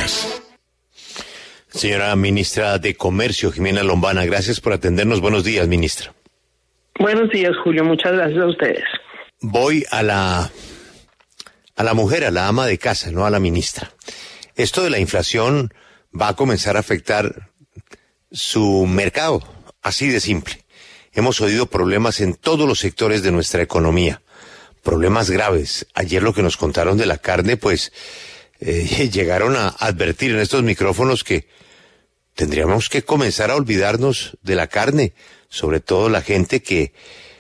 días. Señora ministra de Comercio, Jimena Lombana, gracias por atendernos. Buenos días, ministra. Buenos días, Julio. Muchas gracias a ustedes. Voy a la mujer, a la ama de casa, no a la ministra. Esto de la inflación va a comenzar a afectar su mercado, así de simple. Hemos oído problemas en todos los sectores de nuestra economía, problemas graves. Ayer lo que nos contaron de la carne, pues llegaron a advertir en estos micrófonos que tendríamos que comenzar a olvidarnos de la carne, sobre todo la gente que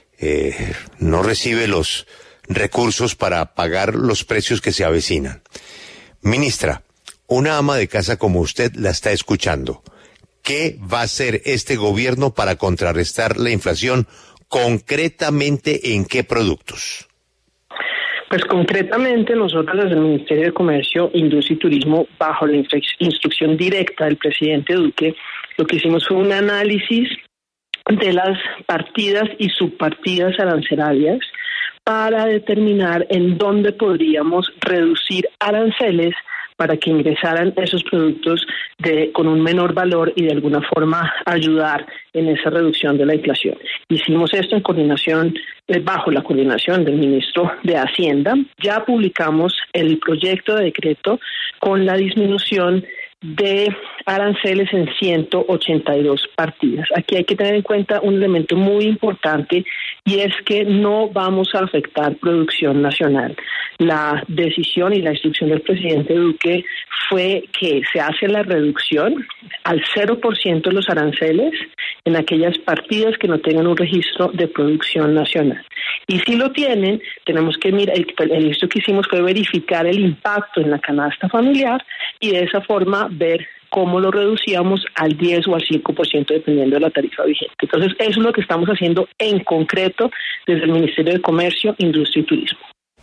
no recibe los recursos para pagar los precios que se avecinan. Ministra, una ama de casa como usted la está escuchando. ¿Qué va a hacer este gobierno para contrarrestar la inflación? Concretamente, ¿en qué productos? Pues concretamente nosotros desde el Ministerio de Comercio, Industria y Turismo, bajo la instrucción directa del presidente Duque, lo que hicimos fue un análisis de las partidas y subpartidas arancelarias para determinar en dónde podríamos reducir aranceles para que ingresaran esos productos con un menor valor y de alguna forma ayudar en esa reducción de la inflación. Hicimos esto en coordinación, bajo la coordinación del ministro de Hacienda. Ya publicamos el proyecto de decreto con la disminución de aranceles en 182 partidas. Aquí hay que tener en cuenta un elemento muy importante y es que no vamos a afectar producción nacional. La decisión y la instrucción del presidente Duque fue que se hace la reducción al 0% de los aranceles en aquellas partidas que no tengan un registro de producción nacional. Y si lo tienen, tenemos que mirar, el esto que hicimos fue verificar el impacto en la canasta familiar y de esa forma ver cómo lo reducíamos al 10 o al 5% dependiendo de la tarifa vigente. Entonces, eso es lo que estamos haciendo en concreto desde el Ministerio de Comercio, Industria y Turismo.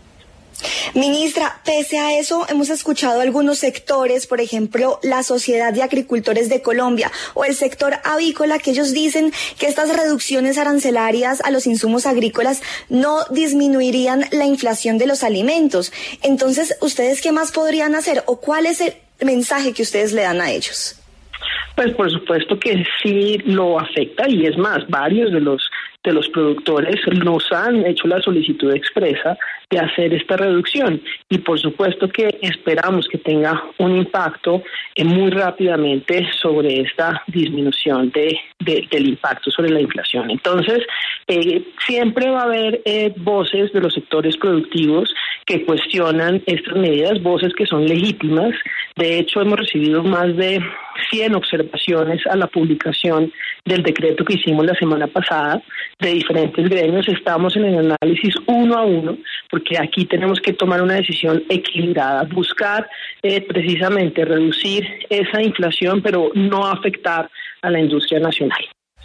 Ministra, pese a eso, hemos escuchado algunos sectores, por ejemplo, la Sociedad de Agricultores de Colombia o el sector avícola, que ellos dicen que estas reducciones arancelarias a los insumos agrícolas no disminuirían la inflación de los alimentos. Entonces, ¿ustedes qué más podrían hacer o cuál es el mensaje que ustedes le dan a ellos? Pues por supuesto que sí lo afecta y es más, varios de los productores nos han hecho la solicitud expresa de hacer esta reducción y por supuesto que esperamos que tenga un impacto muy rápidamente sobre esta disminución del impacto sobre la inflación. Entonces, siempre va a haber voces de los sectores productivos que cuestionan estas medidas, voces que son legítimas. De hecho, hemos recibido más de 100 observaciones a la publicación del decreto que hicimos la semana pasada de diferentes gremios. Estamos en el análisis uno a uno porque aquí tenemos que tomar una decisión equilibrada, buscar precisamente reducir esa inflación pero no afectar a la industria nacional.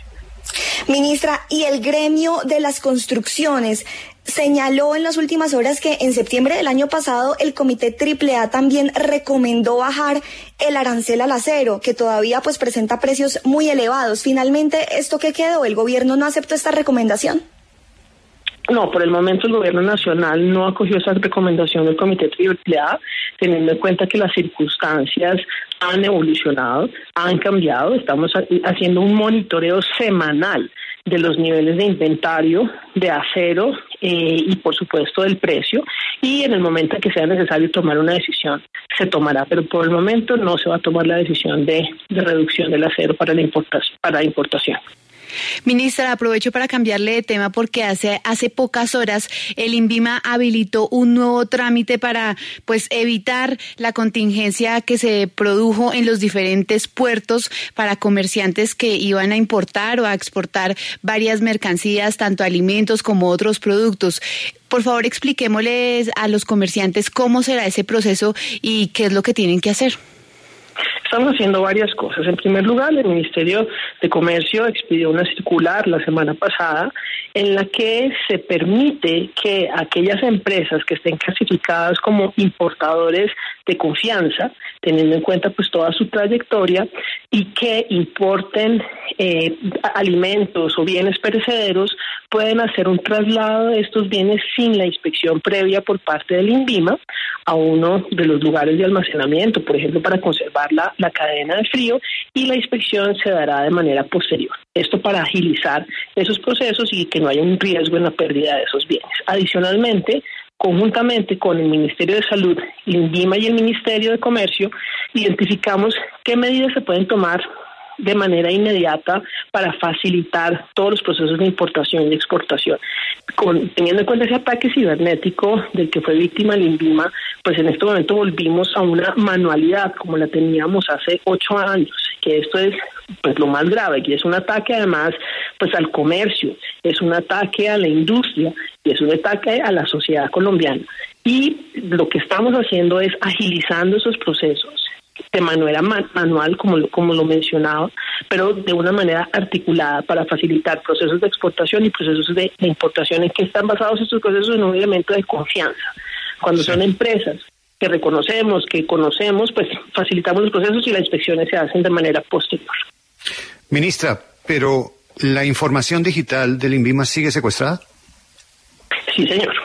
Ministra, ¿y el gremio de las construcciones señaló en las últimas horas que en septiembre del año pasado el Comité AAA también recomendó bajar el arancel al acero, que todavía pues presenta precios muy elevados? Finalmente, ¿esto qué quedó? ¿El gobierno no aceptó esta recomendación? No, por el momento el gobierno nacional no acogió esa recomendación del Comité AAA, teniendo en cuenta que las circunstancias han evolucionado, han cambiado. Estamos haciendo un monitoreo semanal de los niveles de inventario de acero y por supuesto del precio, y en el momento en que sea necesario tomar una decisión se tomará, pero por el momento no se va a tomar la decisión de reducción del acero para la importación. Ministra, aprovecho para cambiarle de tema porque hace pocas horas el INVIMA habilitó un nuevo trámite para evitar la contingencia que se produjo en los diferentes puertos para comerciantes que iban a importar o a exportar varias mercancías, tanto alimentos como otros productos. Por favor, expliquémosles a los comerciantes cómo será ese proceso y qué es lo que tienen que hacer. Estamos haciendo varias cosas. En primer lugar, el Ministerio de Comercio expidió una circular la semana pasada en la que se permite que aquellas empresas que estén clasificadas como importadores de confianza, teniendo en cuenta toda su trayectoria, y que importen alimentos o bienes perecederos pueden hacer un traslado de estos bienes sin la inspección previa por parte del INVIMA a uno de los lugares de almacenamiento, por ejemplo, para conservar la cadena de frío, y la inspección se dará de manera posterior. Esto para agilizar esos procesos y que no haya un riesgo en la pérdida de esos bienes. Adicionalmente, conjuntamente con el Ministerio de Salud, el INVIMA y el Ministerio de Comercio, identificamos qué medidas se pueden tomar de manera inmediata para facilitar todos los procesos de importación y exportación. Teniendo en cuenta ese ataque cibernético del que fue víctima el INVIMA, pues en este momento volvimos a una manualidad como la teníamos hace 8 años, que esto es pues lo más grave, que es un ataque además pues al comercio, es un ataque a la industria y es un ataque a la sociedad colombiana. Y lo que estamos haciendo es agilizando esos procesos de manera manual, como lo mencionaba, pero de una manera articulada para facilitar procesos de exportación y procesos de importación en que están basados estos procesos en un elemento de confianza. Cuando son empresas que reconocemos, que conocemos, pues facilitamos los procesos y las inspecciones se hacen de manera posterior. Ministra, pero ¿la información digital del INVIMA sigue secuestrada? Sí, señor.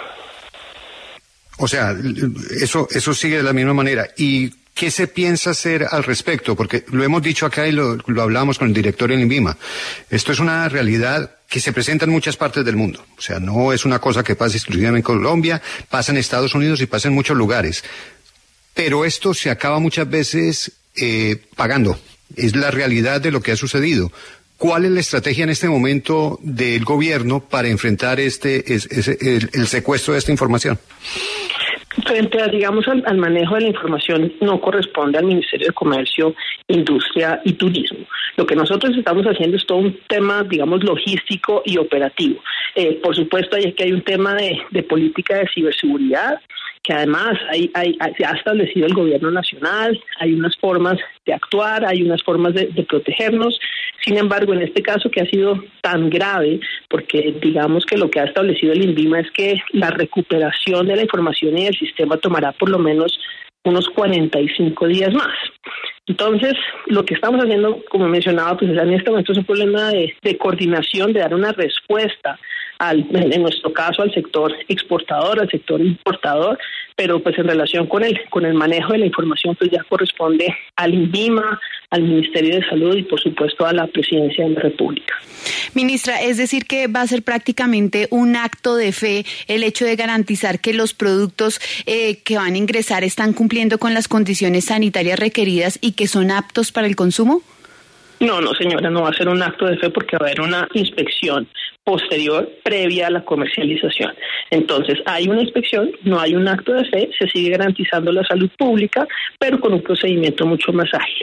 O sea, eso sigue de la misma manera. ¿Y qué se piensa hacer al respecto? Porque lo hemos dicho acá y lo hablamos con el director del INVIMA. Esto es una realidad que se presenta en muchas partes del mundo. O sea, no es una cosa que pasa exclusivamente en Colombia, pasa en Estados Unidos y pasa en muchos lugares. Pero esto se acaba muchas veces pagando. Es la realidad de lo que ha sucedido. ¿Cuál es la estrategia en este momento del gobierno para enfrentar el secuestro de esta información? Frente a, digamos, al manejo de la información, no corresponde al Ministerio de Comercio, Industria y Turismo. Lo que nosotros estamos haciendo es todo un tema, digamos, logístico y operativo. Por supuesto, hay un tema de política de ciberseguridad, que además se ha establecido el gobierno nacional, hay unas formas de actuar, hay unas formas de protegernos. Sin embargo, en este caso que ha sido tan grave, porque digamos que lo que ha establecido el INVIMA es que la recuperación de la información y del sistema tomará por lo menos unos 45 días más. Entonces, lo que estamos haciendo, como mencionaba, pues en este momento es un problema de coordinación, de dar una respuesta en nuestro caso al sector exportador, al sector importador, pero pues en relación con el manejo de la información pues ya corresponde al INVIMA, al Ministerio de Salud y por supuesto a la Presidencia de la República. Ministra, es decir que va a ser prácticamente un acto de fe el hecho de garantizar que los productos que van a ingresar están cumpliendo con las condiciones sanitarias requeridas y que son aptos para el consumo. No, señora, no va a ser un acto de fe porque va a haber una inspección posterior previa a la comercialización. Entonces, hay una inspección, no hay un acto de fe, se sigue garantizando la salud pública, pero con un procedimiento mucho más ágil.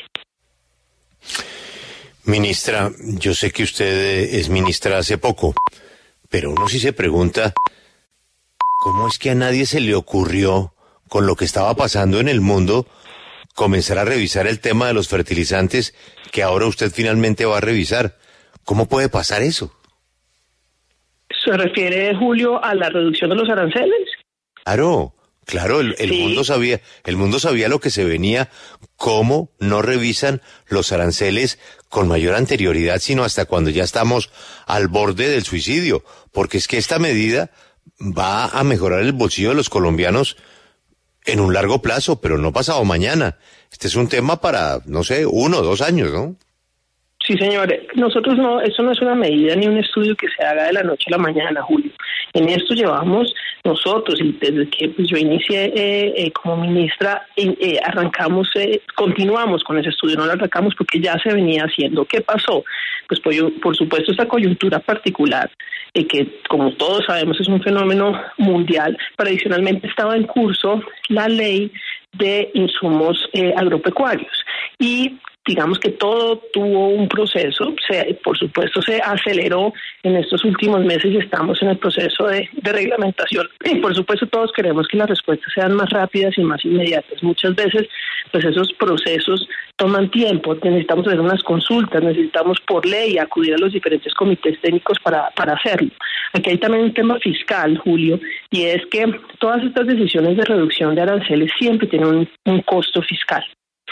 Ministra, yo sé que usted es ministra hace poco, pero uno sí se pregunta, ¿cómo es que a nadie se le ocurrió, con lo que estaba pasando en el mundo, comenzar a revisar el tema de los fertilizantes que ahora usted finalmente va a revisar? ¿Cómo puede pasar eso? ¿Se refiere, Julio, a la reducción de los aranceles? Claro, el sí. El mundo sabía lo que se venía. ¿Cómo no revisan los aranceles con mayor anterioridad, sino hasta cuando ya estamos al borde del suicidio? Porque es que esta medida va a mejorar el bolsillo de los colombianos en un largo plazo, pero no pasado mañana. Este es un tema para, 1 o 2 años, ¿no? Sí, señor. Nosotros eso no es una medida ni un estudio que se haga de la noche a la mañana, Julio. En esto llevamos nosotros, y desde que yo inicié como ministra, continuamos con ese estudio, no lo arrancamos porque ya se venía haciendo. ¿Qué pasó? Pues por supuesto esta coyuntura particular, que como todos sabemos es un fenómeno mundial, pero adicionalmente estaba en curso la ley de insumos agropecuarios y digamos que todo tuvo un proceso, por supuesto se aceleró en estos últimos meses y estamos en el proceso de reglamentación. Y por supuesto todos queremos que las respuestas sean más rápidas y más inmediatas. Muchas veces pues esos procesos toman tiempo, necesitamos hacer unas consultas, necesitamos por ley acudir a los diferentes comités técnicos para hacerlo. Aquí hay también un tema fiscal, Julio, y es que todas estas decisiones de reducción de aranceles siempre tienen un costo fiscal.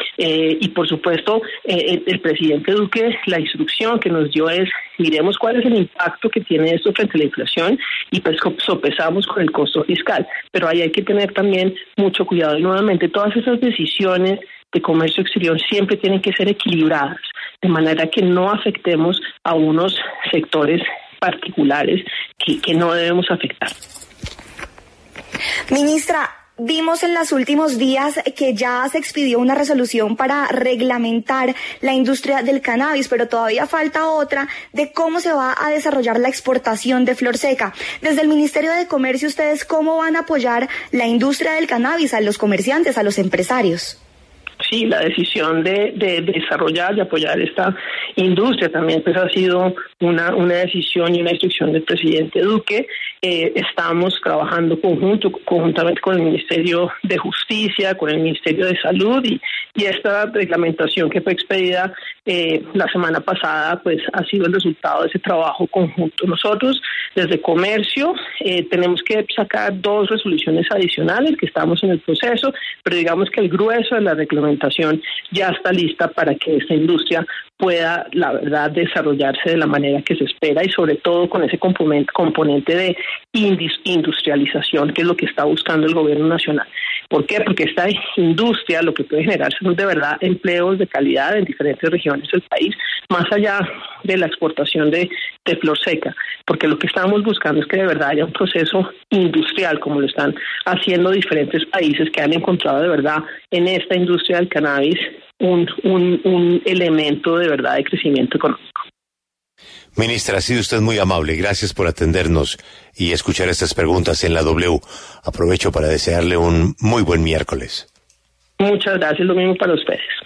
Y por supuesto, el presidente Duque, la instrucción que nos dio es: miremos cuál es el impacto que tiene esto frente a la inflación y pues sopesamos con el costo fiscal. Pero ahí hay que tener también mucho cuidado. Y nuevamente, todas esas decisiones de comercio exterior siempre tienen que ser equilibradas, de manera que no afectemos a unos sectores particulares que no debemos afectar. Ministra, vimos en los últimos días que ya se expidió una resolución para reglamentar la industria del cannabis, pero todavía falta otra de cómo se va a desarrollar la exportación de flor seca. Desde el Ministerio de Comercio, ¿ustedes cómo van a apoyar la industria del cannabis, a los comerciantes, a los empresarios? Sí, la decisión de desarrollar y apoyar esta industria también pues ha sido una decisión y una instrucción del presidente Duque. Estamos trabajando conjuntamente con el Ministerio de Justicia, con el Ministerio de Salud y esta reglamentación que fue expedida la semana pasada pues ha sido el resultado de ese trabajo conjunto. Nosotros desde Comercio tenemos que sacar 2 resoluciones adicionales que estamos en el proceso, pero digamos que el grueso de la reglamentación ya está lista para que esta industria pueda, la verdad, desarrollarse de la manera que se espera y sobre todo con ese componente de industrialización, que es lo que está buscando el gobierno nacional. ¿Por qué? Porque esta industria lo que puede generar son de verdad empleos de calidad en diferentes regiones del país, más allá de la exportación de flor seca, porque lo que estamos buscando es que de verdad haya un proceso industrial, como lo están haciendo diferentes países que han encontrado de verdad en esta industria del cannabis un elemento de verdad de crecimiento económico. Ministra, ha sido usted muy amable. Gracias por atendernos y escuchar estas preguntas en la W. Aprovecho para desearle un muy buen miércoles. Muchas gracias, lo mismo para ustedes.